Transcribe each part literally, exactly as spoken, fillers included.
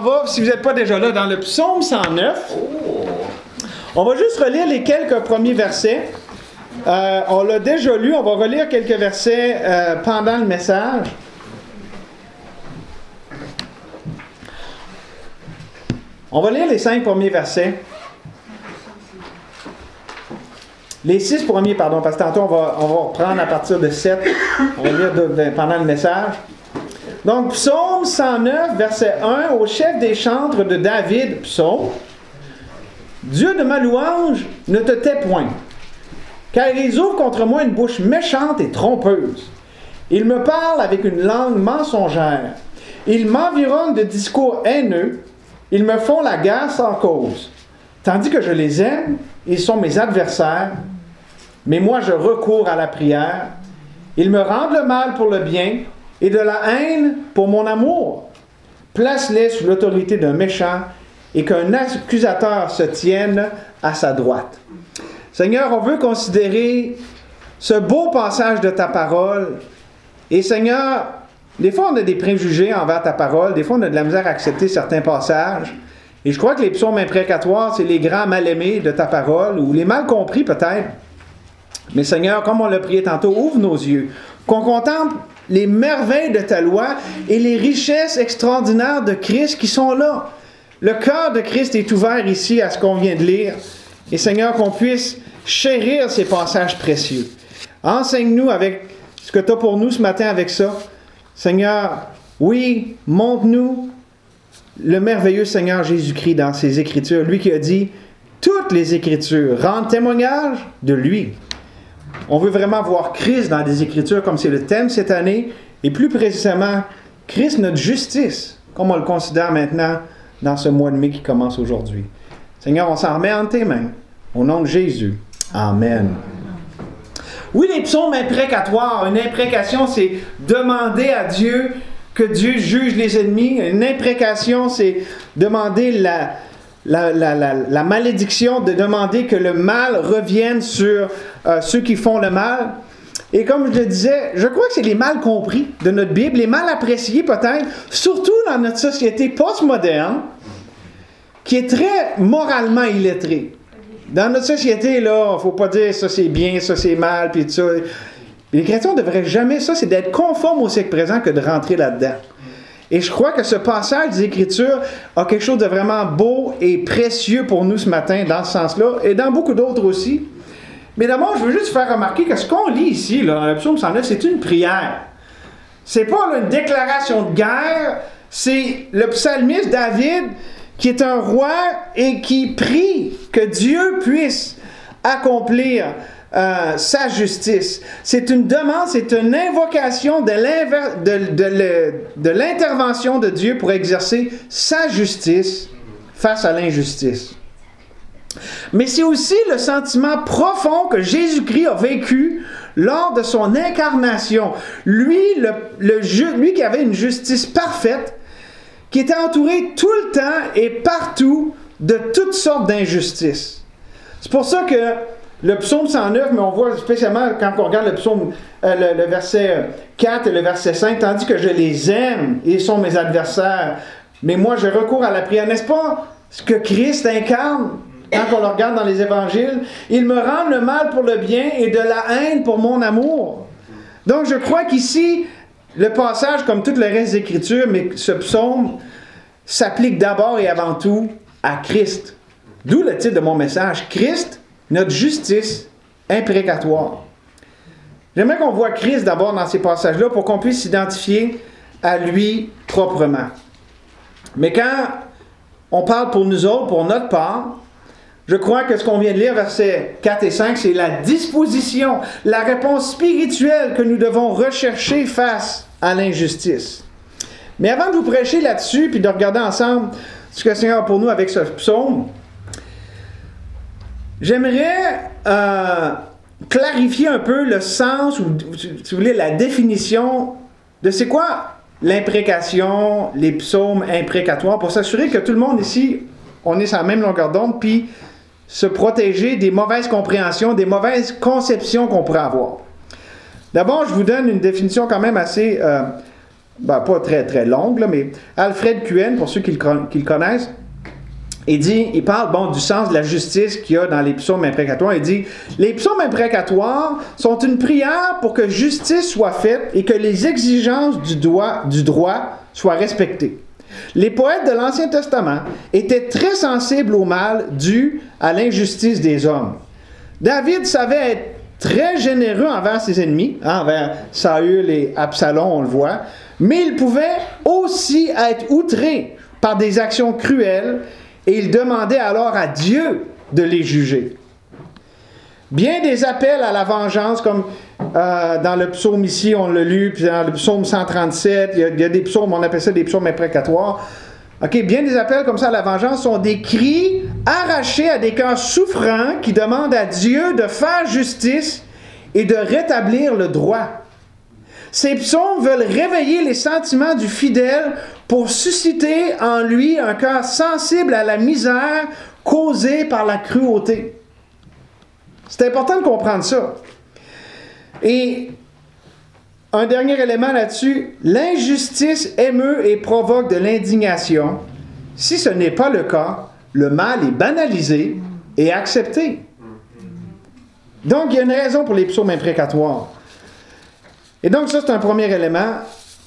va, si vous n'êtes pas déjà là, dans le psaume cent neuf. On va juste relire les quelques premiers versets. Euh, on l'a déjà lu, on va relire quelques versets euh, pendant le message. On va lire les cinq premiers versets. Les six premiers, pardon, parce que tantôt on va, on va reprendre à partir de sept. On va lire de, de, pendant le message. Donc, psaume cent neuf, verset un, au chef des chantres de David, psaume. Dieu de ma louange, ne te tais point, car ils ouvrent contre moi une bouche méchante et trompeuse. Ils me parlent avec une langue mensongère. Ils m'environnent de discours haineux. Ils me font la guerre sans cause. Tandis que je les aime, ils sont mes adversaires. Mais moi, je recours à la prière. Ils me rendent le mal pour le bien et de la haine pour mon amour. Place-les sous l'autorité d'un méchant et qu'un accusateur se tienne à sa droite. Seigneur, on veut considérer ce beau passage de ta parole. Et Seigneur, des fois on a des préjugés envers ta parole, des fois on a de la misère à accepter certains passages. Et je crois que les psaumes imprécatoires, c'est les grands mal-aimés de ta parole, ou les mal compris peut-être. Mais Seigneur, comme on l'a prié tantôt, ouvre nos yeux, qu'on contemple les merveilles de ta loi et les richesses extraordinaires de Christ qui sont là. Le cœur de Christ est ouvert ici à ce qu'on vient de lire. Et Seigneur, qu'on puisse chérir ces passages précieux. Enseigne-nous avec ce que tu as pour nous ce matin avec ça. Seigneur, oui, montre-nous le merveilleux Seigneur Jésus-Christ dans ses Écritures. Lui qui a dit, toutes les Écritures rendent témoignage de lui. On veut vraiment voir Christ dans les Écritures comme c'est le thème cette année. Et plus précisément, Christ, notre justice, comme on le considère maintenant dans ce mois de mai qui commence aujourd'hui. Seigneur, on s'en remet entre tes mains. Au nom de Jésus. Amen. Oui, les psaumes imprécatoires. Une imprécation, c'est demander à Dieu que Dieu juge les ennemis. Une imprécation, c'est demander la, la, la, la, la malédiction, de demander que le mal revienne sur euh, ceux qui font le mal. Et comme je le disais, je crois que c'est les mal compris de notre Bible, les mal appréciés peut-être, surtout dans notre société postmoderne, qui est très moralement illettrée. Dans notre société, là, il ne faut pas dire ça c'est bien, ça c'est mal, puis tout ça. Les chrétiens ne devraient jamais, ça, c'est d'être conforme au siècle présent que de rentrer là-dedans. Et je crois que ce passage des Écritures a quelque chose de vraiment beau et précieux pour nous ce matin, dans ce sens-là, et dans beaucoup d'autres aussi. Mais d'abord, je veux juste faire remarquer que ce qu'on lit ici, là, dans le psaume cent neuf, c'est une prière. C'est pas là, une déclaration de guerre, c'est le psalmiste David qui est un roi et qui prie que Dieu puisse accomplir euh, sa justice. C'est une demande, c'est une invocation de, de, de, de, de l'intervention de Dieu pour exercer sa justice face à l'injustice. Mais c'est aussi le sentiment profond que Jésus-Christ a vécu lors de son incarnation. Lui, le, le, lui qui avait une justice parfaite, qui était entouré tout le temps et partout de toutes sortes d'injustices. C'est pour ça que le psaume cent neuf, mais on voit spécialement quand on regarde le psaume, euh, le, le verset quatre et le verset cinq, tandis que je les aime, ils sont mes adversaires, mais moi je recours à la prière. N'est-ce pas ce que Christ incarne quand on le regarde dans les évangiles? Il me rend le mal pour le bien et de la haine pour mon amour. Donc je crois qu'ici, le passage, comme tout le reste des Écritures, mais ce psaume s'applique d'abord et avant tout à Christ. D'où le titre de mon message, Christ, notre justice imprécatoire. J'aimerais qu'on voit Christ d'abord dans ces passages-là pour qu'on puisse s'identifier à lui proprement. Mais quand on parle pour nous autres, pour notre part, je crois que ce qu'on vient de lire, versets quatre et cinq, c'est la disposition, la réponse spirituelle que nous devons rechercher face à l'injustice. Mais avant de vous prêcher là-dessus, puis de regarder ensemble ce que le Seigneur a pour nous avec ce psaume, j'aimerais euh, clarifier un peu le sens, ou si vous voulez, la définition de c'est quoi l'imprécation, les psaumes imprécatoires, pour s'assurer que tout le monde ici, on est sur la même longueur d'onde, puis se protéger des mauvaises compréhensions, des mauvaises conceptions qu'on pourrait avoir. D'abord, je vous donne une définition quand même assez euh, ben, pas très très longue, là, mais Alfred Cuen, pour ceux qui le, qui le connaissent, il dit, il parle bon, du sens de la justice qu'il y a dans les psaumes imprécatoires. Il dit, les psaumes imprécatoires sont une prière pour que justice soit faite et que les exigences du droit, du droit soient respectées. Les poètes de l'Ancien Testament étaient très sensibles au mal dû à l'injustice des hommes. David savait être très généreux envers ses ennemis, hein, envers Saül et Absalom, on le voit, mais il pouvait aussi être outré par des actions cruelles et il demandait alors à Dieu de les juger. Bien des appels à la vengeance, comme euh, dans le psaume ici, on l'a lu, puis dans le psaume cent trente-sept, il y, a, il y a des psaumes, on appelle ça des psaumes imprécatoires. Okay, bien des appels comme ça à la vengeance sont des cris arrachés à des cœurs souffrants qui demandent à Dieu de faire justice et de rétablir le droit. Ces psaumes veulent réveiller les sentiments du fidèle pour susciter en lui un cœur sensible à la misère causée par la cruauté. C'est important de comprendre ça. Et un dernier élément là-dessus, l'injustice émeut et provoque de l'indignation. Si ce n'est pas le cas, le mal est banalisé et accepté. Donc, il y a une raison pour les psaumes imprécatoires. Et donc, ça, c'est un premier élément.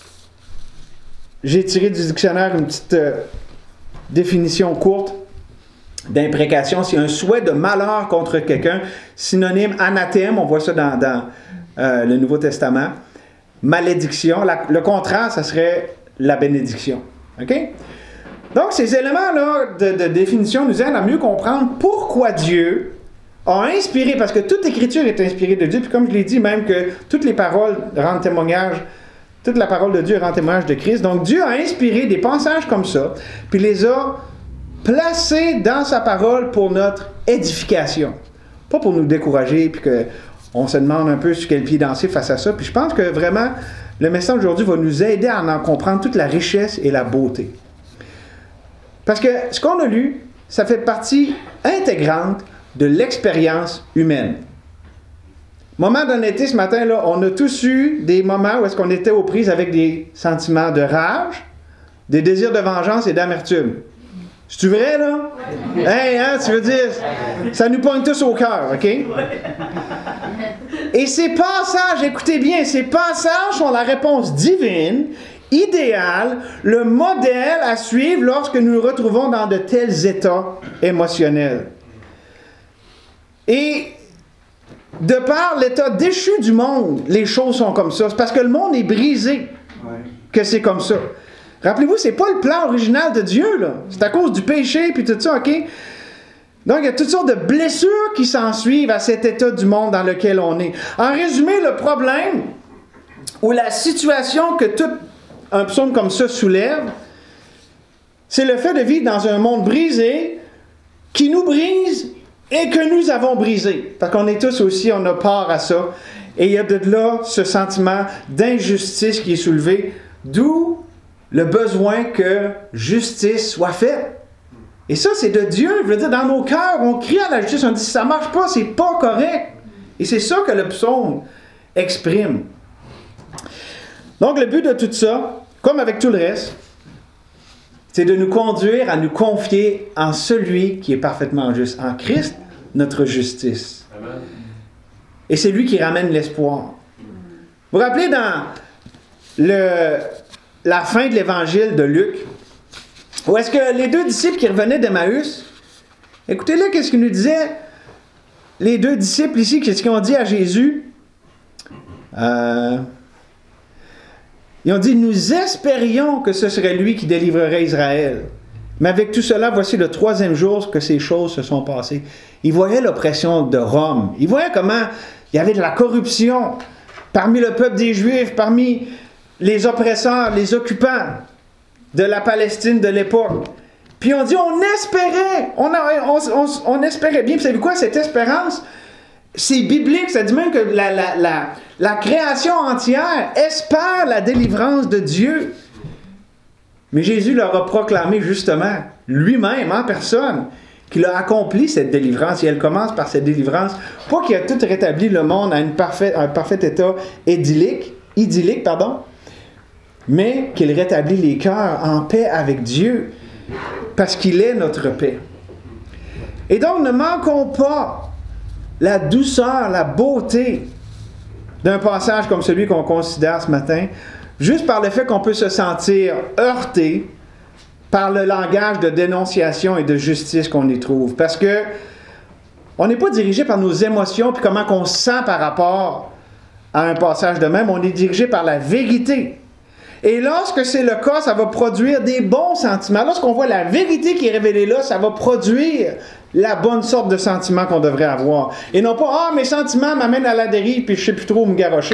J'ai tiré du dictionnaire une petite euh, définition courte d'imprécation. C'est un souhait de malheur contre quelqu'un. Synonyme anathème, on voit ça dans, dans euh, le Nouveau Testament. Malédiction. La, le contraire, ça serait la bénédiction. OK? Donc, ces éléments-là de, de définition nous aident à mieux comprendre pourquoi Dieu a inspiré, parce que toute écriture est inspirée de Dieu, puis comme je l'ai dit, même que toutes les paroles rendent témoignage, toute la parole de Dieu rend témoignage de Christ. Donc, Dieu a inspiré des passages comme ça, puis les a placés dans sa parole pour notre édification. Pas pour nous décourager, puis qu'on se demande un peu sur quel pied danser face à ça. Puis je pense que vraiment, le message d'aujourd'hui va nous aider à en comprendre toute la richesse et la beauté. Parce que ce qu'on a lu, ça fait partie intégrante de l'expérience humaine. Moment d'honnêteté ce matin, là, on a tous eu des moments où est-ce qu'on était aux prises avec des sentiments de rage, des désirs de vengeance et d'amertume. C'est-tu vrai, là? Oui. Hey, hein, tu veux dire, ça nous pogne tous au cœur, OK? Et ces passages, écoutez bien, ces passages sont la réponse divine, idéale, le modèle à suivre lorsque nous nous retrouvons dans de tels états émotionnels. Et de par l'état déchu du monde, les choses sont comme ça. C'est parce que le monde est brisé que c'est comme ça. Rappelez-vous, c'est pas le plan original de Dieu, là. C'est à cause du péché puis tout ça, OK? Donc, il y a toutes sortes de blessures qui s'ensuivent à cet état du monde dans lequel on est. En résumé, le problème ou la situation que tout un psaume comme ça soulève, c'est le fait de vivre dans un monde brisé qui nous brise et que nous avons brisé. Parce qu'on est tous aussi, on a part à ça. Et il y a de là ce sentiment d'injustice qui est soulevé, d'où le besoin que justice soit faite. Et ça, c'est de Dieu. Je veux dire, dans nos cœurs, on crie à la justice, on dit, ça ne marche pas, c'est pas correct. Et c'est ça que le psaume exprime. Donc, le but de tout ça, comme avec tout le reste, c'est de nous conduire à nous confier en celui qui est parfaitement juste, en Christ, notre justice. Amen. Et c'est lui qui ramène l'espoir. Vous vous rappelez dans le, la fin de l'évangile de Luc, où est-ce que les deux disciples qui revenaient d'Emmaüs, écoutez-le, qu'est-ce qu'ils nous disaient, les deux disciples ici, qu'est-ce qu'ils ont dit à Jésus? Euh... Ils ont dit, nous espérions que ce serait lui qui délivrerait Israël. Mais avec tout cela, voici le troisième jour que ces choses se sont passées. Ils voyaient l'oppression de Rome. Ils voyaient comment il y avait de la corruption parmi le peuple des Juifs, parmi les oppresseurs, les occupants de la Palestine de l'époque. Puis on dit, on espérait, on, a, on, on, on espérait bien. Puis vous savez quoi, cette espérance, c'est biblique, ça dit même que la, la, la, la création entière espère la délivrance de Dieu. Mais Jésus leur a proclamé justement, lui-même en personne, qu'il a accompli cette délivrance. Et elle commence par cette délivrance, pas qu'il a tout rétabli le monde à une parfait, un parfait état idyllique, idyllique, pardon, mais qu'il rétablit les cœurs en paix avec Dieu, parce qu'il est notre paix. Et donc, ne manquons pas la douceur, la beauté d'un passage comme celui qu'on considère ce matin, juste par le fait qu'on peut se sentir heurté par le langage de dénonciation et de justice qu'on y trouve. Parce que on n'est pas dirigé par nos émotions puis comment on se sent par rapport à un passage de même. On est dirigé par la vérité. Et lorsque c'est le cas, ça va produire des bons sentiments. Lorsqu'on voit la vérité qui est révélée là, ça va produire la bonne sorte de sentiments qu'on devrait avoir. Et non pas « Ah, mes sentiments m'amènent à la dérive puis je ne sais plus trop où me garrocher. »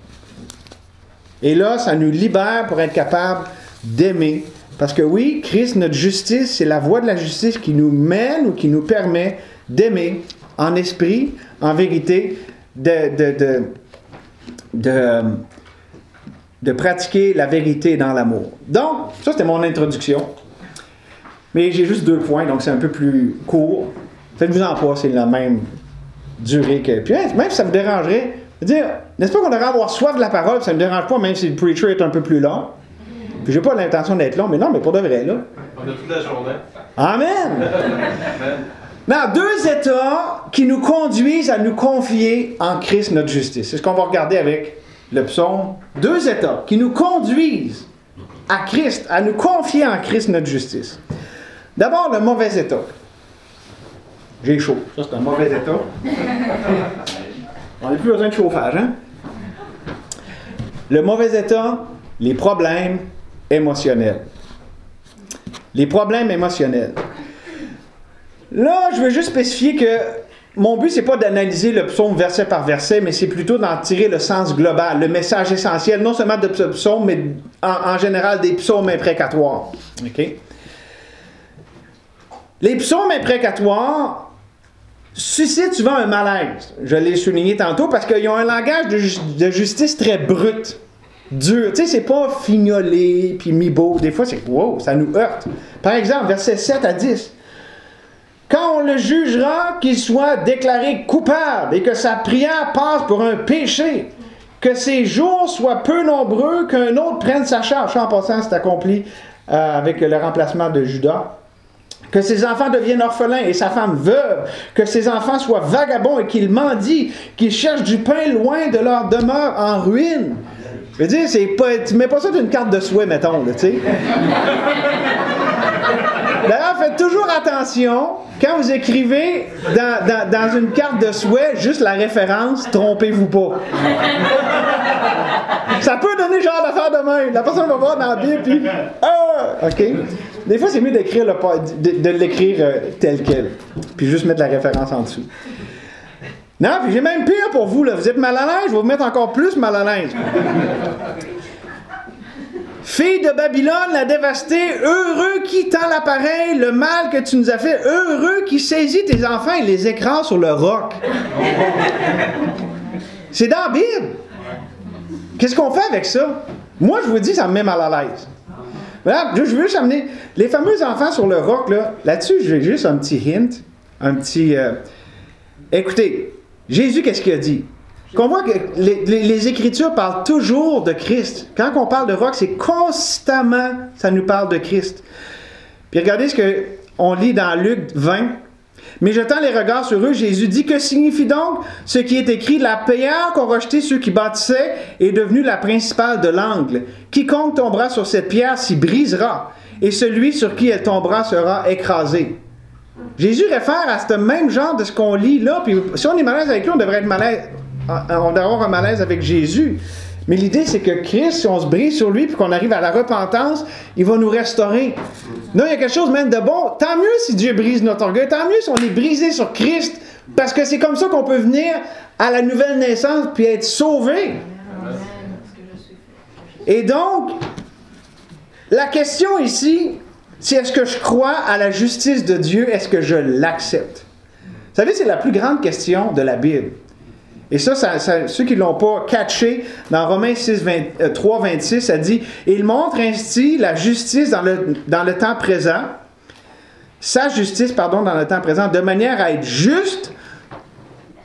Et là, ça nous libère pour être capable d'aimer. Parce que oui, Christ, notre justice, c'est la voie de la justice qui nous mène ou qui nous permet d'aimer en esprit, en vérité, de, de, de, de, de pratiquer la vérité dans l'amour. Donc, ça c'était mon introduction. Mais j'ai juste deux points, donc c'est un peu plus court. Faites-vous en pas, c'est la même durée que... Puis même si ça vous dérangerait, dire, n'est-ce pas qu'on devrait avoir soif de la parole, ça ne me dérange pas, même si le preacher est un peu plus long. Puis j'ai pas l'intention d'être long, mais non, mais pour de vrai, là. On a toute la journée. Amen! Non, deux états qui nous conduisent à nous confier en Christ notre justice. C'est ce qu'on va regarder avec le psaume. Deux états qui nous conduisent à Christ, à nous confier en Christ notre justice. D'abord, le mauvais état. J'ai chaud. Ça, c'est un mauvais état. On n'a plus besoin de chauffage, hein? Le mauvais état, les problèmes émotionnels. Les problèmes émotionnels. Là, je veux juste spécifier que mon but, c'est pas d'analyser le psaume verset par verset, mais c'est plutôt d'en tirer le sens global, le message essentiel, non seulement de ce psaume, mais en, en général des psaumes imprécatoires. OK? Les psaumes imprécatoires suscitent souvent un malaise. Je l'ai souligné tantôt parce qu'ils ont un langage de, ju- de justice très brut, dur. Tu sais, c'est pas fignolé puis mi-beau. Des fois, c'est wow, ça nous heurte. Par exemple, versets sept à dix. Quand on le jugera, qu'il soit déclaré coupable et que sa prière passe pour un péché, que ses jours soient peu nombreux, qu'un autre prenne sa charge. En passant, c'est accompli euh, avec le remplacement de Judas. Que ses enfants deviennent orphelins et sa femme veuve, que ses enfants soient vagabonds et qu'ils mendient, qu'ils cherchent du pain loin de leur demeure en ruine. Je veux dire, c'est pas, tu mets pas ça d'une carte de souhait, mettons, là, tu sais. D'ailleurs, faites toujours attention, quand vous écrivez dans, dans, dans une carte de souhait, juste la référence, trompez-vous pas. Ça peut donner genre d'affaire de même. La personne va voir dans la Bible, puis ah! OK? Des fois, c'est mieux d'écrire le, de, de l'écrire euh, tel quel, puis juste mettre la référence en dessous. Non, puis j'ai même pire pour vous, là. Vous êtes mal à l'aise, je vais vous mettre encore plus mal à l'aise. Fille de Babylone, la dévastée, heureux qui tend l'appareil, le mal que tu nous as fait, heureux qui saisit tes enfants et les écrase sur le roc. C'est dans la Bible. Qu'est-ce qu'on fait avec ça? Moi, je vous dis, ça me met mal à l'aise. Voilà, je veux juste amener les fameux enfants sur le roc, là, là-dessus, j'ai juste un petit hint, un petit... Euh... Écoutez, Jésus, qu'est-ce qu'il a dit? Qu'on voit que les, les, les Écritures parlent toujours de Christ. Quand on parle de roc, c'est constamment, ça nous parle de Christ. Puis regardez ce qu'on lit dans Luc vingt. Mais jetant les regards sur eux, Jésus dit, que signifie donc ce qui est écrit? La pierre qu'ont rejeté ceux qui bâtissaient est devenue la principale de l'angle. Quiconque tombera sur cette pierre s'y brisera, et celui sur qui elle tombera sera écrasé. Jésus réfère à ce même genre de ce qu'on lit là, puis si on est malaise avec lui, on devrait être malaise, on devrait avoir un malaise avec Jésus. Mais l'idée, c'est que Christ, si on se brise sur lui, puis qu'on arrive à la repentance, il va nous restaurer. Non, il y a quelque chose même de bon. Tant mieux si Dieu brise notre orgueil, tant mieux si on est brisé sur Christ, parce que c'est comme ça qu'on peut venir à la nouvelle naissance, puis être sauvé. Et donc, la question ici, c'est est-ce que je crois à la justice de Dieu? Est-ce que je l'accepte? Vous savez, c'est la plus grande question de la Bible. Et ça, ça, ça ceux qui ne l'ont pas catché, dans Romains six, trois, vingt-six, ça dit « Il montre ainsi la justice dans le, dans le temps présent, sa justice, pardon, dans le temps présent, de manière à être juste, tout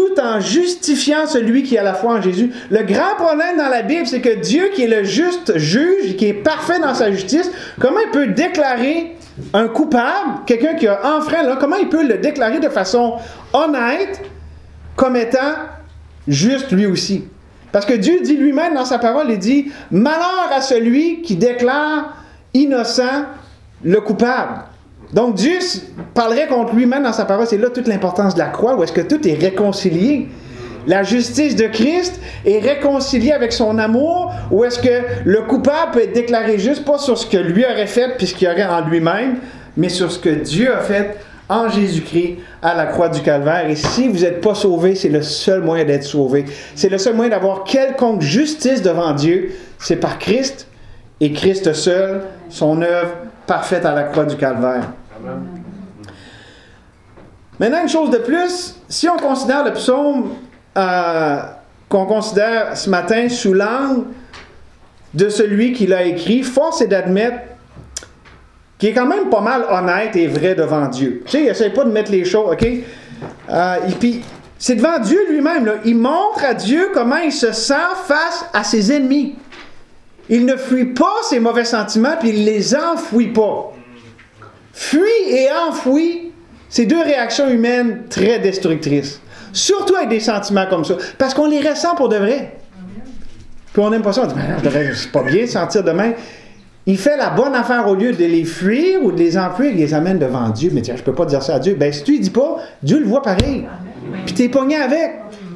tout en justifiant celui qui a la foi en Jésus. Le grand problème dans la Bible, c'est que Dieu, qui est le juste juge, qui est parfait dans sa justice, comment il peut déclarer un coupable, quelqu'un qui a enfreint, là, comment il peut le déclarer de façon honnête comme étant juste lui aussi? Parce que Dieu dit lui-même dans sa parole, il dit « Malheur à celui qui déclare innocent le coupable ». Donc Dieu parlerait contre lui-même dans sa parole. C'est là toute l'importance de la croix, où est-ce que tout est réconcilié. La justice de Christ est réconciliée avec son amour, où est-ce que le coupable peut être déclaré juste, pas sur ce que lui aurait fait, puis ce qu'il aurait en lui-même, mais sur ce que Dieu a fait en Jésus-Christ à la croix du Calvaire. Et si vous n'êtes pas sauvé, c'est le seul moyen d'être sauvé. C'est le seul moyen d'avoir quelconque justice devant Dieu. C'est par Christ, et Christ seul, son œuvre parfaite à la croix du Calvaire. Amen. Maintenant, une chose de plus, si on considère le psaume euh, qu'on considère ce matin sous l'angle de celui qui l'a écrit, force est d'admettre qu'il est quand même pas mal honnête et vrai devant Dieu. Tu sais, il n'essaie pas de mettre les choses, OK? Euh, et puis, c'est devant Dieu lui-même, là. Il montre à Dieu comment il se sent face à ses ennemis. Il ne fuit pas ses mauvais sentiments, puis il ne les enfouit pas. Fuit et enfoui, c'est deux réactions humaines très destructrices. Surtout avec des sentiments comme ça. Parce qu'on les ressent pour de vrai. Puis on n'aime pas ça. On dit, mais c'est pas bien de sentir demain. Il fait la bonne affaire au lieu de les fuir ou de les enfuir, il les amène devant Dieu. Mais tiens, je ne peux pas dire ça à Dieu. Ben, si tu lui dis pas, Dieu le voit pareil. Puis tu es pogné avec.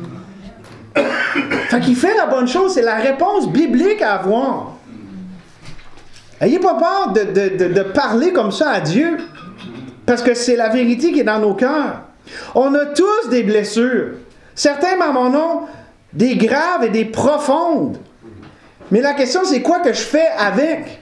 Fait qu'il fait la bonne chose. C'est la réponse biblique à avoir. Ayez pas peur de, de, de, de parler comme ça à Dieu. Parce que c'est la vérité qui est dans nos cœurs. On a tous des blessures. Certains, dans mon nom, des graves et des profondes. Mais la question, c'est quoi que je fais avec?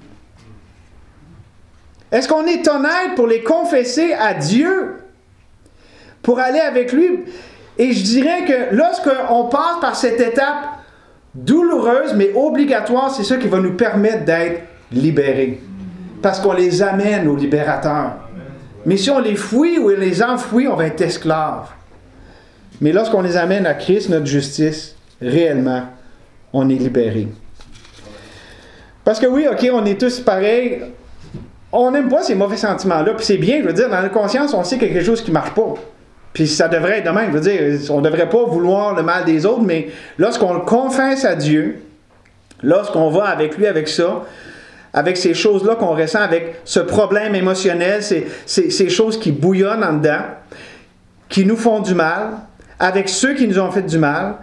Est-ce qu'on est honnête pour les confesser à Dieu? Pour aller avec lui? Et je dirais que lorsqu'on passe par cette étape douloureuse, mais obligatoire, c'est ça qui va nous permettre d'être libérés. Parce qu'on les amène au libérateur. Mais si on les fouille ou on les enfouit, on va être esclaves. Mais lorsqu'on les amène à Christ, notre justice, réellement, on est libérés. Parce que oui, OK, on est tous pareils. On n'aime pas ces mauvais sentiments-là. Puis c'est bien, je veux dire, dans la conscience, on sait qu'il y a quelque chose qui ne marche pas. Puis ça devrait être de même. Je veux dire, on ne devrait pas vouloir le mal des autres, mais lorsqu'on le confesse à Dieu, lorsqu'on va avec lui avec ça, avec ces choses-là qu'on ressent, avec ce problème émotionnel, ces, ces, ces choses qui bouillonnent en dedans, qui nous font du mal, avec ceux qui nous ont fait du mal,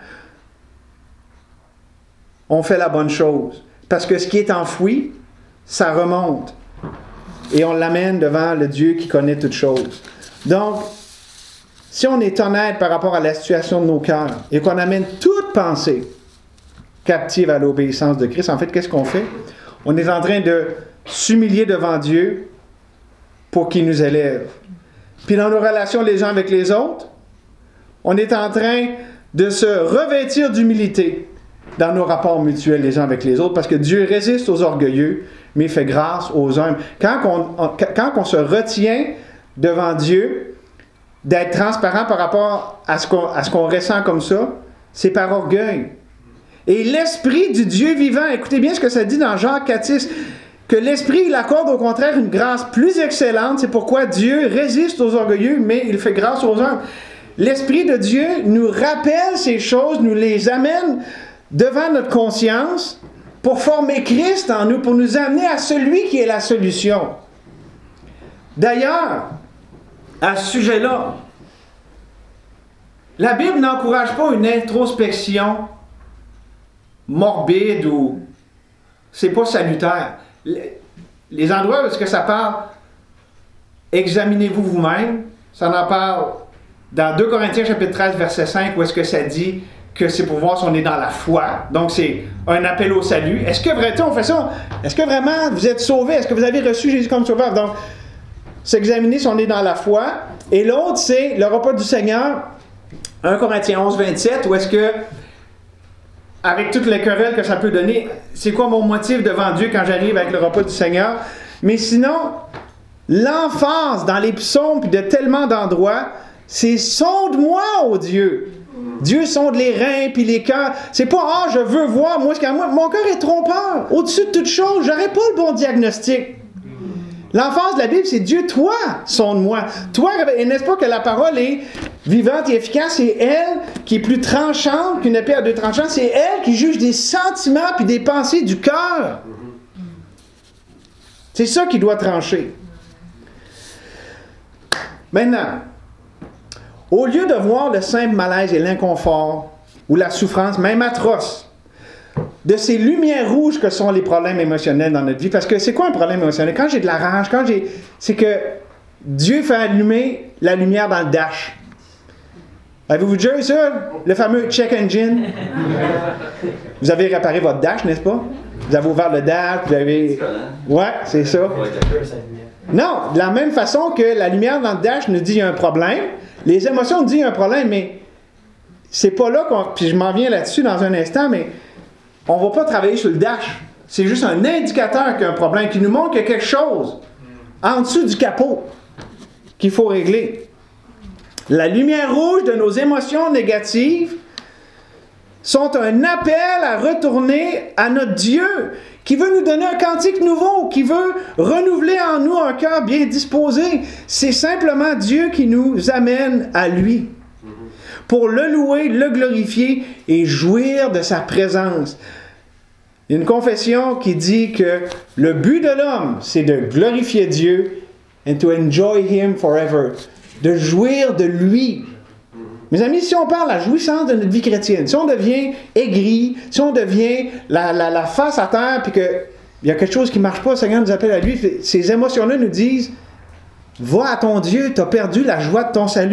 on fait la bonne chose. Parce que ce qui est enfoui, ça remonte. Et on l'amène devant le Dieu qui connaît toutes choses. Donc, si on est honnête par rapport à la situation de nos cœurs et qu'on amène toute pensée captive à l'obéissance de Christ, en fait, qu'est-ce qu'on fait? On est en train de s'humilier devant Dieu pour qu'il nous élève. Puis dans nos relations les uns avec les autres, on est en train de se revêtir d'humilité dans nos rapports mutuels les uns avec les autres, parce que Dieu résiste aux orgueilleux, mais fait grâce aux humbles. Quand on, quand on se retient devant Dieu, d'être transparent par rapport à ce qu'on, à ce qu'on ressent comme ça, c'est par orgueil. Et l'Esprit du Dieu vivant, écoutez bien ce que ça dit dans Jacques quatre six, que l'Esprit, il accorde au contraire une grâce plus excellente, c'est pourquoi Dieu résiste aux orgueilleux, mais il fait grâce aux humbles. L'Esprit de Dieu nous rappelle ces choses, nous les amène devant notre conscience pour former Christ en nous, pour nous amener à celui qui est la solution. D'ailleurs, à ce sujet-là, la Bible n'encourage pas une introspection morbide ou c'est pas salutaire. Les endroits où est-ce que ça parle, examinez-vous vous-même, ça en parle dans deux Corinthiens chapitre treize verset cinq où est-ce que ça dit que c'est pour voir si on est dans la foi. Donc c'est un appel au salut. Est-ce que vraiment on fait ça? Est-ce que vraiment vous êtes sauvés? Est-ce que vous avez reçu Jésus comme sauveur? Donc s'examiner si on est dans la foi. Et l'autre c'est le repas du Seigneur, un Corinthiens onze vingt-sept où est-ce que avec toutes les querelles que ça peut donner, c'est quoi mon motif devant Dieu quand j'arrive avec le repas du Seigneur? Mais sinon, l'emphase dans les psaumes puis de tellement d'endroits, c'est « Sonde-moi, ô Dieu! Dieu sonde les reins puis les cœurs. C'est pas, ah, je veux voir, moi, moi mon cœur est trompeur. Au-dessus de toute chose, j'aurais pas le bon diagnostic. L'emphase de la Bible, c'est Dieu, toi, sonde-moi. Toi, et n'est-ce pas que la parole est vivante et efficace? C'est elle qui est plus tranchante qu'une épée à deux tranchants. C'est elle qui juge des sentiments puis des pensées du cœur. C'est ça qui doit trancher. Maintenant, au lieu de voir le simple malaise et l'inconfort, ou la souffrance, même atroce, de ces lumières rouges que sont les problèmes émotionnels dans notre vie. Parce que c'est quoi un problème émotionnel? Quand j'ai de la rage, quand j'ai... c'est que Dieu fait allumer la lumière dans le dash. Avez-vous déjà eu ça? Le fameux check engine. Vous avez réparé votre dash, n'est-ce pas? Vous avez ouvert le dash, vous avez... Ouais, c'est ça. Non, de la même façon que la lumière dans le dash nous dit qu'il y a un problème, les émotions nous disent qu'il y a un problème, mais c'est pas là qu'on... Puis je m'en viens là-dessus dans un instant, mais on ne va pas travailler sur le dash. C'est juste un indicateur qu'il y a un problème, qui nous montre qu'il y a quelque chose en dessous du capot qu'il faut régler. La lumière rouge de nos émotions négatives sont un appel à retourner à notre Dieu, qui veut nous donner un cantique nouveau, qui veut renouveler en nous un cœur bien disposé. C'est simplement Dieu qui nous amène à lui, pour le louer, le glorifier et jouir de sa présence. Il y a une confession qui dit que le but de l'homme, c'est de glorifier Dieu and to enjoy Him forever, de jouir de lui. Mes amis, si on parle de la jouissance de notre vie chrétienne, si on devient aigri, si on devient la, la, la face à terre, puis qu'il y a quelque chose qui ne marche pas, le Seigneur nous appelle à lui, ces émotions-là nous disent « Va à ton Dieu, tu as perdu la joie de ton salut. »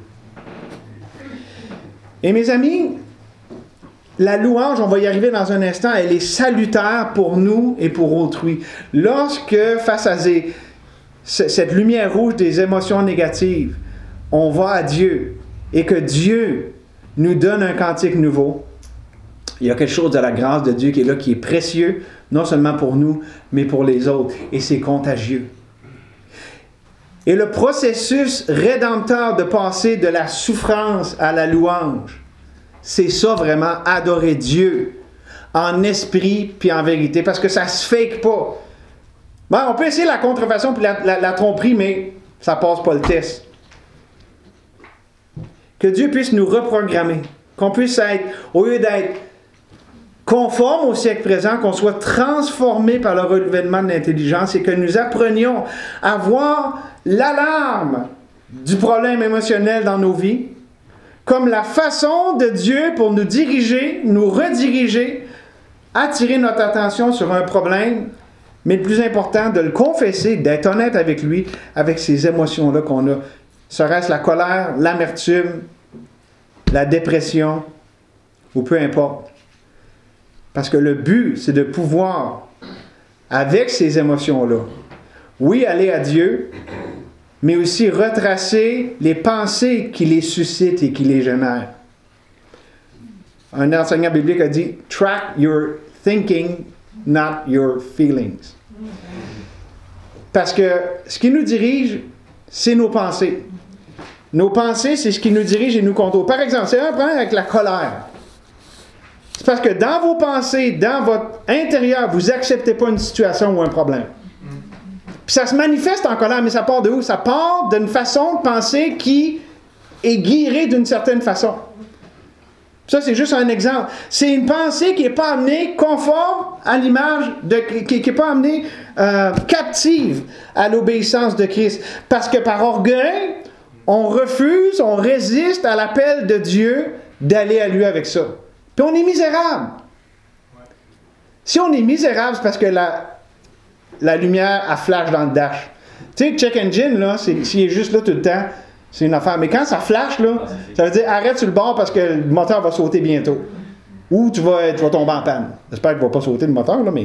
Et mes amis, la louange, on va y arriver dans un instant, elle est salutaire pour nous et pour autrui. Lorsque, face à ces, cette lumière rouge des émotions négatives, on va à Dieu et que Dieu nous donne un cantique nouveau, il y a quelque chose de la grâce de Dieu qui est là, qui est précieux, non seulement pour nous, mais pour les autres. Et c'est contagieux. Et le processus rédempteur de passer de la souffrance à la louange, c'est ça vraiment, adorer Dieu en esprit puis en vérité, parce que ça se fake pas. Bon, on peut essayer la contrefaçon puis la, la, la tromperie, mais ça passe pas le test. Que Dieu puisse nous reprogrammer, qu'on puisse être, au lieu d'être conforme au siècle présent, qu'on soit transformé par le renouvellement de l'intelligence et que nous apprenions à voir l'alarme du problème émotionnel dans nos vies comme la façon de Dieu pour nous diriger, nous rediriger, attirer notre attention sur un problème, mais le plus important, de le confesser, d'être honnête avec lui, avec ces émotions-là qu'on a. Serait-ce la colère, l'amertume, la dépression, ou peu importe. Parce que le but, c'est de pouvoir, avec ces émotions-là, oui, aller à Dieu, mais aussi retracer les pensées qui les suscitent et qui les génèrent. Un enseignant biblique a dit « Track your thinking, not your feelings ». Parce que ce qui nous dirige, c'est nos pensées. Nos pensées, c'est ce qui nous dirige et nous contrôle. Par exemple, c'est un problème avec la colère. C'est parce que dans vos pensées, dans votre intérieur, vous n'acceptez pas une situation ou un problème. Puis ça se manifeste en colère, mais ça part de où? Ça part d'une façon de penser qui est guirée d'une certaine façon. Ça, c'est juste un exemple. C'est une pensée qui n'est pas amenée conforme à l'image, de, qui n'est pas amenée euh, captive à l'obéissance de Christ. Parce que par orgueil, on refuse, on résiste à l'appel de Dieu d'aller à lui avec ça. Puis on est misérable. Si on est misérable, c'est parce que la... La lumière, elle flash dans le dash. Tu sais, check engine, là, c'est, s'il est juste là tout le temps, c'est une affaire. Mais quand ça flash, là, ça veut dire arrête sur le bord parce que le moteur va sauter bientôt. Ou tu vas, tu vas tomber en panne. J'espère qu'il ne va pas sauter le moteur, là, mais...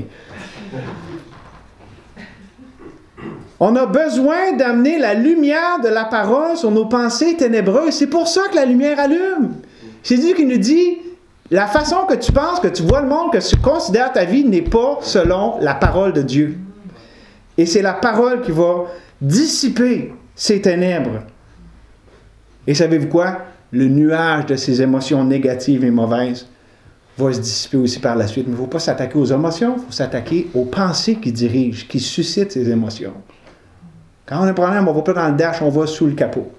On a besoin d'amener la lumière de la parole sur nos pensées ténébreuses. C'est pour ça que la lumière allume. C'est Dieu qui nous dit... La façon que tu penses, que tu vois le monde, que tu considères ta vie n'est pas selon la parole de Dieu. Et c'est la parole qui va dissiper ces ténèbres. Et savez-vous quoi? le nuage de ces émotions négatives et mauvaises va se dissiper aussi par la suite. Mais il ne faut pas s'attaquer aux émotions, il faut s'attaquer aux pensées qui dirigent, qui suscitent ces émotions. Quand on a un problème, on ne va pas dans le dash, on va sous le capot.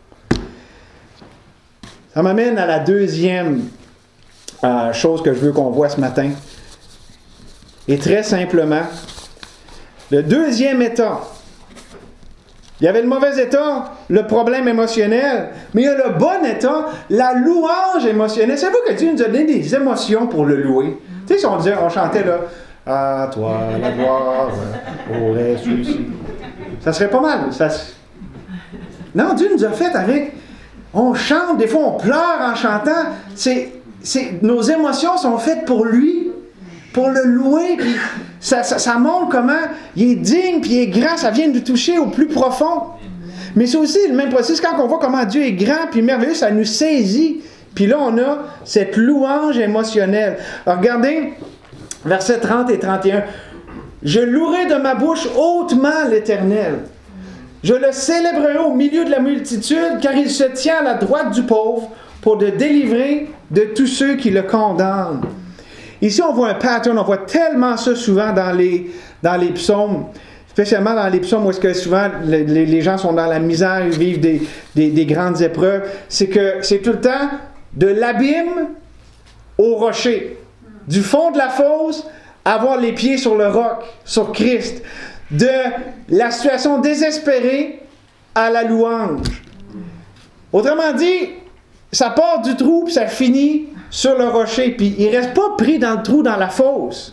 Ça m'amène à la deuxième euh, chose que je veux qu'on voit ce matin. Et très simplement, le deuxième état. Il y avait le mauvais état, le problème émotionnel, mais il y a le bon état, la louange émotionnelle. Savez-vous que Dieu nous a donné des émotions pour le louer? Tu sais, si on disait, on chantait là, « À toi la gloire, aurait ceci. » Ça serait pas mal. Ça... Non, Dieu nous a fait avec... On chante, des fois on pleure en chantant. C'est, c'est, nos émotions sont faites pour lui, pour le louer, puis ça, ça, ça montre comment il est digne, puis il est grand, ça vient de toucher au plus profond. Mais c'est aussi le même processus, quand on voit comment Dieu est grand, puis merveilleux, ça nous saisit. Puis là, on a cette louange émotionnelle. Alors, regardez, versets trente et trente et un. « Je louerai de ma bouche hautement l'Éternel. Je le célébrerai au milieu de la multitude, car il se tient à la droite du pauvre pour le délivrer de tous ceux qui le condamnent. » Ici, on voit un pattern, on voit tellement ça souvent dans les, dans les psaumes, spécialement dans les psaumes où est-ce que souvent les, les, les gens sont dans la misère, ils vivent des, des, des grandes épreuves. C'est que c'est tout le temps de l'abîme au rocher, du fond de la fosse, avoir les pieds sur le roc, sur Christ, de la situation désespérée à la louange. Autrement dit, ça part du trou puis ça finit sur le rocher, puis il ne reste pas pris dans le trou, dans la fosse.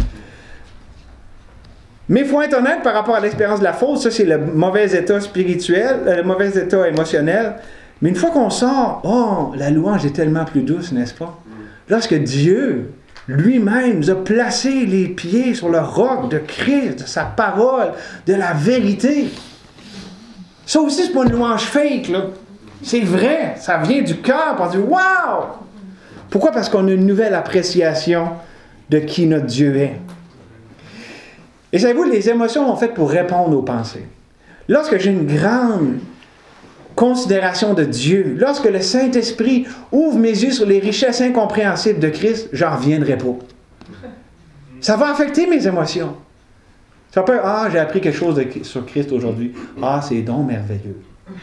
Mais il faut être honnête par rapport à l'expérience de la fosse, ça c'est le mauvais état spirituel, le mauvais état émotionnel. Mais une fois qu'on sort, oh, la louange est tellement plus douce, n'est-ce pas? Lorsque Dieu lui-même nous a placé les pieds sur le roc de Christ, de sa parole, de la vérité. Ça aussi, c'est pas une louange fake, là. C'est vrai, ça vient du cœur, on dit « Wow! » Pourquoi? Parce qu'on a une nouvelle appréciation de qui notre Dieu est. Et savez-vous, les émotions sont faites pour répondre aux pensées. Lorsque j'ai une grande considération de Dieu, lorsque le Saint-Esprit ouvre mes yeux sur les richesses incompréhensibles de Christ, j'en reviendrai pas. Ça va affecter mes émotions. Ça peut, ah, j'ai appris quelque chose de, sur Christ aujourd'hui. Ah, c'est donc merveilleux.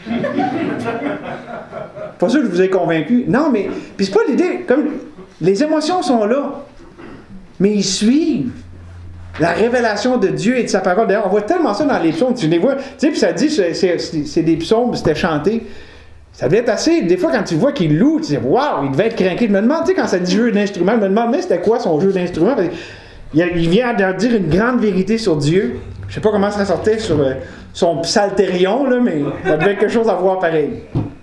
Pas sûr que je vous ai convaincu. Non, mais, puis c'est pas l'idée. Comme les émotions sont là, mais ils suivent la révélation de Dieu et de sa parole. D'ailleurs, on voit tellement ça dans les psaumes. Tu les vois, tu sais, puis ça dit, c'est, c'est, c'est des psaumes, c'était chanté. Ça devait être assez. Des fois, quand tu vois qu'il loue, tu dis, waouh, il devait être craqué. Je me demande, tu sais, quand ça dit jeu d'instrument, je me demande, mais c'était quoi son jeu d'instrument? Il vient de dire une grande vérité sur Dieu. Je ne sais pas comment ça sortait sur euh, son psaltérion, là, mais ça devait être quelque chose à voir pareil.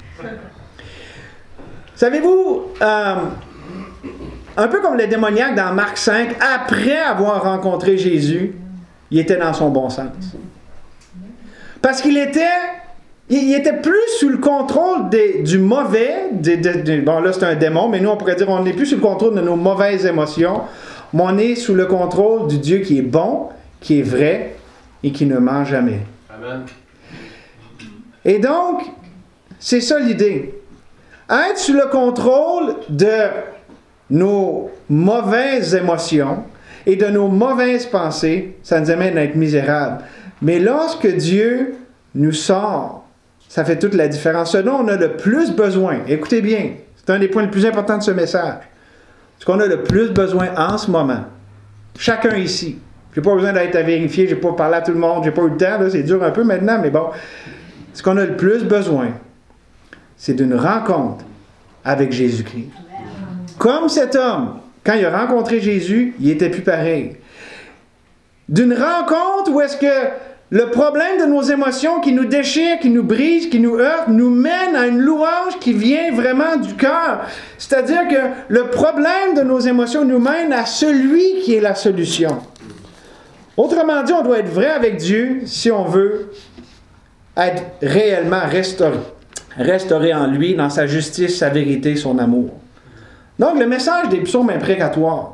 Savez-vous, euh, un peu comme le démoniaque dans Marc cinq, après avoir rencontré Jésus, il était dans son bon sens. Parce qu'il était, il était plus sous le contrôle des, du mauvais, des, des, des, bon là c'est un démon, mais nous on pourrait dire on n'est plus sous le contrôle de nos mauvaises émotions, mais on est sous le contrôle du Dieu qui est bon, qui est vrai et qui ne ment jamais. Amen. Et donc, c'est ça l'idée. Être sous le contrôle de nos mauvaises émotions et de nos mauvaises pensées, ça nous amène à être misérables. Mais lorsque Dieu nous sort, ça fait toute la différence. Ce dont on a le plus besoin, écoutez bien, c'est un des points les plus importants de ce message. Ce qu'on a le plus besoin en ce moment, chacun ici, je n'ai pas besoin d'être à vérifier, je n'ai pas parlé à tout le monde, je n'ai pas eu le temps, là, c'est dur un peu maintenant, mais bon, ce qu'on a le plus besoin, c'est d'une rencontre avec Jésus-Christ. Comme cet homme, quand il a rencontré Jésus, il n'était plus pareil. D'une rencontre où est-ce que le problème de nos émotions qui nous déchire, qui nous brise, qui nous heurte, nous mène à une louange qui vient vraiment du cœur. C'est-à-dire que le problème de nos émotions nous mène à celui qui est la solution. Autrement dit, on doit être vrai avec Dieu si on veut être réellement restauré. Restauré en lui, dans sa justice, sa vérité, son amour. Donc, le message des psaumes imprécatoires,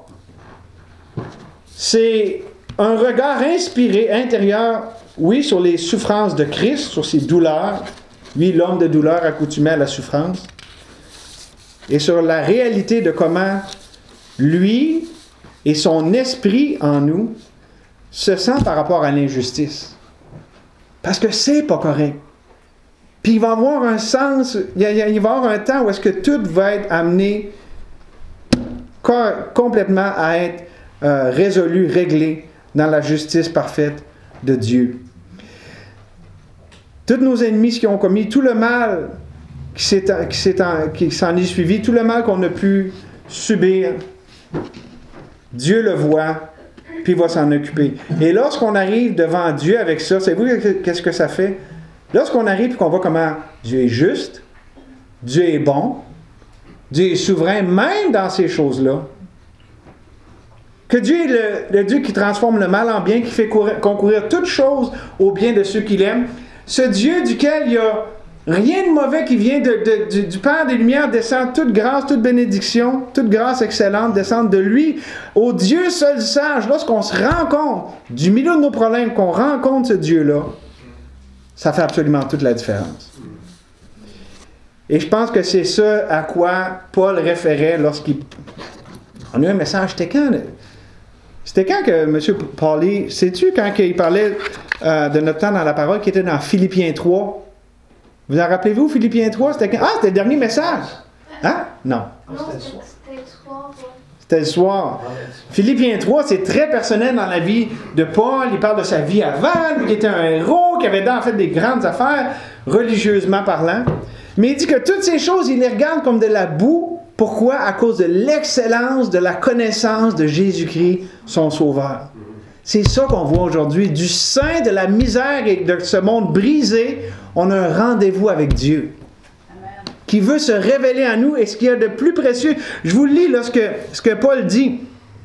c'est un regard inspiré, intérieur, oui, sur les souffrances de Christ, sur ses douleurs. Lui, l'homme de douleur accoutumé à la souffrance. et sur la réalité de comment lui et son esprit en nous se sent par rapport à l'injustice. Parce que c'est pas correct. Puis il va y avoir un sens, il va y avoir un temps où est-ce que tout va être amené complètement à être euh, résolu, réglé dans la justice parfaite de Dieu. Tous nos ennemis qui ont commis tout le mal qui, s'est, qui, s'est, qui s'en est suivi, tout le mal qu'on a pu subir, Dieu le voit, puis il va s'en occuper. Et lorsqu'on arrive devant Dieu avec ça, savez-vous qu'est-ce que ça fait? Lorsqu'on arrive et qu'on voit comment Dieu est juste, Dieu est bon, Dieu est souverain, même dans ces choses-là, que Dieu est le, le Dieu qui transforme le mal en bien, qui fait courir, concourir toutes choses au bien de ceux qu'il aime, ce Dieu duquel il n'y a rien de mauvais qui vient de, de, du, du Père des Lumières, descend toute grâce, toute bénédiction, toute grâce excellente, descend de lui au Dieu seul sage. Lorsqu'on se rend compte du milieu de nos problèmes, qu'on rencontre ce Dieu-là, ça fait absolument toute la différence. Et je pense que c'est ça à quoi Paul référait lorsqu'il... On a eu un message, c'était quand? C'était quand que M. Pauli, sais-tu quand il parlait euh, de notre temps dans la parole, qui était dans Philippiens trois? Vous en rappelez-vous, Philippiens trois? C'était quand? Ah, c'était le dernier message! Hein? Non. Non, c'était, c'était le soir. Ouais. C'était le soir. Philippiens trois, c'est très personnel dans la vie de Paul. Il parle de sa vie avant, lui qui était un héros, qui avait en fait des grandes affaires, religieusement parlant. Mais il dit que toutes ces choses, il les regarde comme de la boue. Pourquoi? À cause de l'excellence de la connaissance de Jésus-Christ, son Sauveur. C'est ça qu'on voit aujourd'hui. Du sein de la misère et de ce monde brisé, on a un rendez-vous avec Dieu. Amen. Qui veut se révéler à nous. Et ce qu'il y a de plus précieux, je vous le lis là, ce que, ce que Paul dit.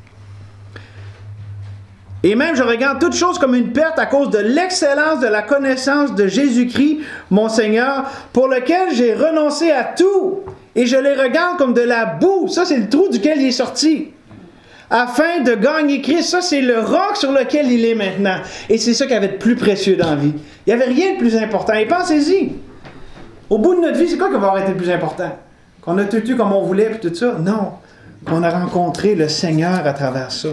Et même je regarde toute chose comme une perte à cause de l'excellence de la connaissance de Jésus-Christ, mon Seigneur, pour lequel j'ai renoncé à tout. Et je les regarde comme de la boue. Ça, c'est le trou duquel il est sorti. Afin de gagner Christ. Ça, c'est le roc sur lequel il est maintenant. Et c'est ça qu'il y avait de plus précieux dans la vie. Il n'y avait rien de plus important. Et pensez-y. Au bout de notre vie, c'est quoi qui va avoir été le plus important? Qu'on a tout eu comme on voulait, puis tout ça? Non. Qu'on a rencontré le Seigneur à travers ça.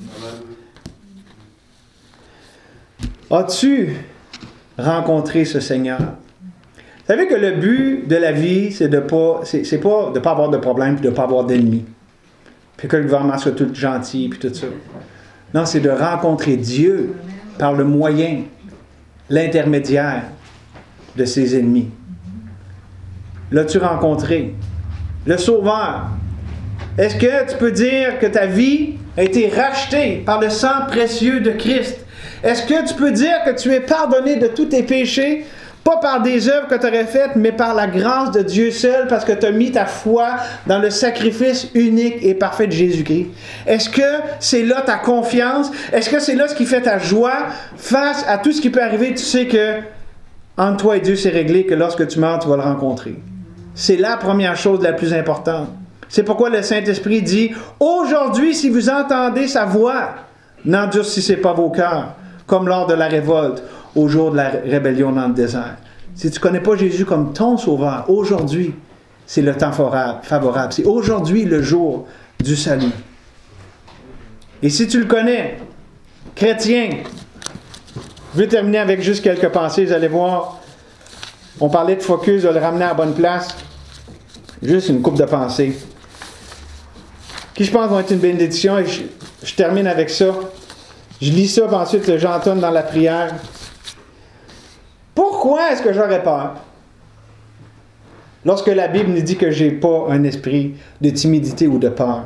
As-tu rencontré ce Seigneur? Vous savez que le but de la vie, c'est de pas, c'est, c'est pas de ne pas avoir de problème puis de ne pas avoir d'ennemis. Puis que le gouvernement soit tout gentil puis tout ça. Non, c'est de rencontrer Dieu par le moyen, l'intermédiaire de ses ennemis. L'as-tu rencontré? Le Sauveur. Est-ce que tu peux dire que ta vie a été rachetée par le sang précieux de Christ? Est-ce que tu peux dire que tu es pardonné de tous tes péchés? Pas par des œuvres que tu aurais faites, mais par la grâce de Dieu seul, parce que tu as mis ta foi dans le sacrifice unique et parfait de Jésus-Christ. Est-ce que c'est là ta confiance? Est-ce que c'est là ce qui fait ta joie face à tout ce qui peut arriver? Tu sais que entre toi et Dieu, c'est réglé, que lorsque tu meurs, tu vas le rencontrer. C'est la première chose la plus importante. C'est pourquoi le Saint-Esprit dit, « Aujourd'hui, si vous entendez sa voix, n'endurcissez pas vos cœurs, comme lors de la révolte, au jour de la rébellion dans le désert. » Si tu ne connais pas Jésus comme ton Sauveur, aujourd'hui, c'est le temps favorable. C'est aujourd'hui le jour du salut. Et si tu le connais, chrétien, je vais terminer avec juste quelques pensées. Vous allez voir, on parlait de focus, de le ramener à la bonne place. Juste une couple de pensées qui, je pense, vont être une bénédiction. Et je, je termine avec ça. Je lis ça, puis ensuite j'entonne dans la prière. Pourquoi est-ce que j'aurais peur? Lorsque la Bible nous dit que je n'ai pas un esprit de timidité ou de peur.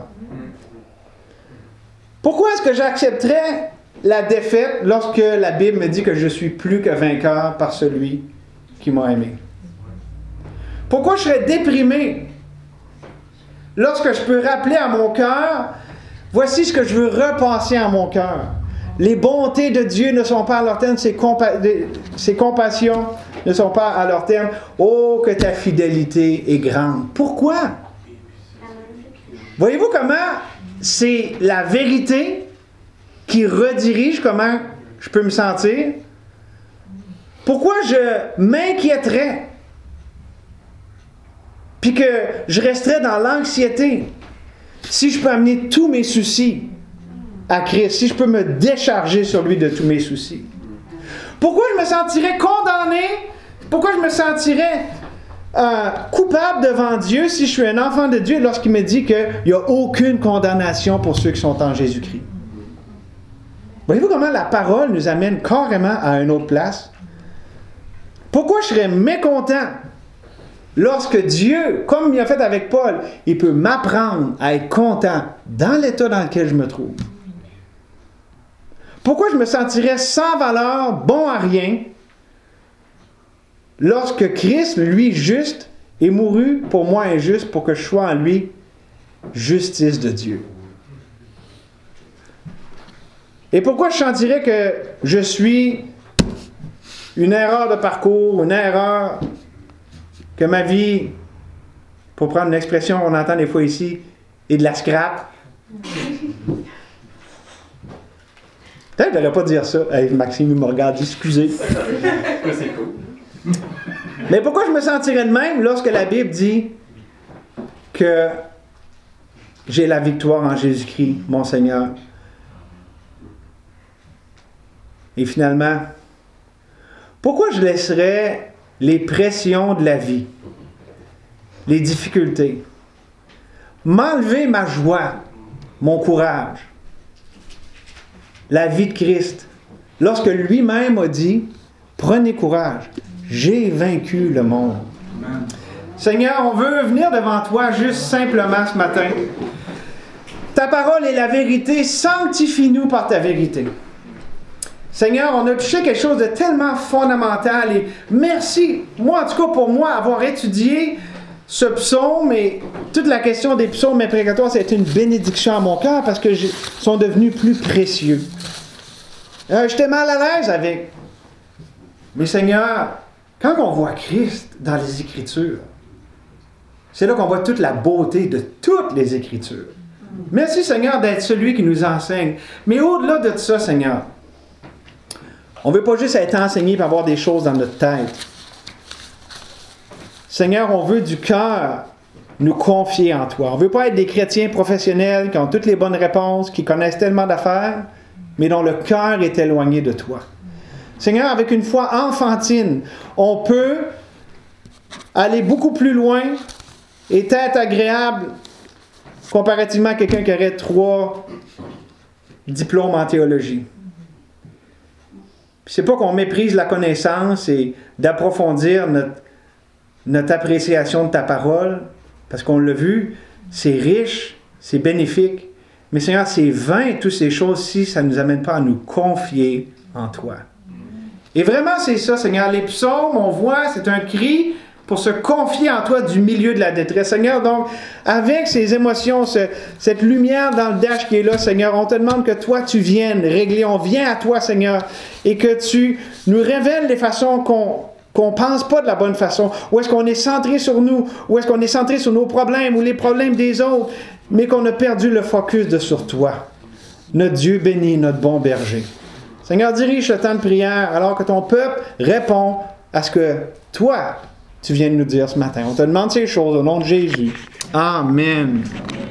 Pourquoi est-ce que j'accepterais la défaite lorsque la Bible me dit que je suis plus que vainqueur par celui qui m'a aimé? Pourquoi je serais déprimé lorsque je peux rappeler à mon cœur, voici ce que je veux repasser à mon cœur. Les bontés de Dieu ne sont pas à leur terme, ses, compa- ses compassions ne sont pas à leur terme. Oh, que ta fidélité est grande. Pourquoi? Voyez-vous comment c'est la vérité qui redirige comment je peux me sentir? Pourquoi je m'inquiéterais puis que je resterais dans l'anxiété, si je peux amener tous mes soucis à Christ, si je peux me décharger sur lui de tous mes soucis? Pourquoi je me sentirais condamné? Pourquoi je me sentirais euh, coupable devant Dieu si je suis un enfant de Dieu lorsqu'il me dit qu'il n'y a aucune condamnation pour ceux qui sont en Jésus-Christ? Voyez-vous comment la parole nous amène carrément à une autre place? Pourquoi je serais mécontent lorsque Dieu, comme il a fait avec Paul, il peut m'apprendre à être content dans l'état dans lequel je me trouve? Pourquoi je me sentirais sans valeur, bon à rien, lorsque Christ, lui juste, est mouru pour moi injuste pour que je sois en lui justice de Dieu? Et pourquoi je sentirais que je suis une erreur de parcours, une erreur, que ma vie, pour prendre une expression qu'on entend des fois ici, est de la scrap? Peut-être que je n'aurais pas dire ça. Hey, Maxime, il me regarde, excusez. C'est cool. Mais pourquoi je me sentirais de même lorsque la Bible dit que j'ai la victoire en Jésus-Christ, mon Seigneur? Et finalement, pourquoi je laisserais les pressions de la vie, les difficultés, m'enlever ma joie, mon courage, la vie de Christ, lorsque lui-même a dit, prenez courage, j'ai vaincu le monde. Amen. Seigneur, on veut venir devant toi juste simplement ce matin. Ta parole est la vérité, sanctifie-nous par ta vérité. Seigneur, on a touché quelque chose de tellement fondamental et merci, moi en tout cas pour moi, avoir étudié ce psaume et toute la question des psaumes imprécatoires, ça a été une bénédiction à mon cœur parce qu'ils sont devenus plus précieux. Euh, j'étais mal à l'aise avec. Mais Seigneur, quand on voit Christ dans les Écritures, c'est là qu'on voit toute la beauté de toutes les Écritures. Merci Seigneur d'être celui qui nous enseigne. Mais au-delà de ça, Seigneur, on ne veut pas juste être enseigné et avoir des choses dans notre tête. Seigneur, on veut du cœur nous confier en toi. On ne veut pas être des chrétiens professionnels qui ont toutes les bonnes réponses, qui connaissent tellement d'affaires, mais dont le cœur est éloigné de toi. Seigneur, avec une foi enfantine, on peut aller beaucoup plus loin et être agréable comparativement à quelqu'un qui aurait trois diplômes en théologie. Puis c'est pas qu'on méprise la connaissance et d'approfondir notre, notre appréciation de ta parole, parce qu'on l'a vu, c'est riche, c'est bénéfique, mais Seigneur, c'est vain toutes ces choses-ci, ça ne nous amène pas à nous confier en toi. Et vraiment, c'est ça, Seigneur. Les psaumes, on voit, c'est un cri pour se confier en toi du milieu de la détresse. Seigneur, donc, avec ces émotions, ce, cette lumière dans le dash qui est là, Seigneur, on te demande que toi, tu viennes régler. On vient à toi, Seigneur, et que tu nous révèles les façons qu'on qu'on pense pas de la bonne façon. Où est-ce qu'on est centré sur nous? Où est-ce qu'on est centré sur nos problèmes ou les problèmes des autres? Mais qu'on a perdu le focus de sur toi. Notre Dieu béni, notre bon berger. Seigneur, dirige le temps de prière alors que ton peuple répond à ce que toi, tu viens de nous dire ce matin. On te demande ces choses au nom de Jésus. Amen.